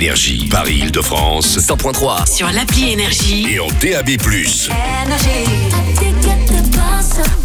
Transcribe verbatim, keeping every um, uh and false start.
Énergie. Paris-Île-de-France. cent point trois. Sur l'appli Énergie. Et en D A B plus. Énergie.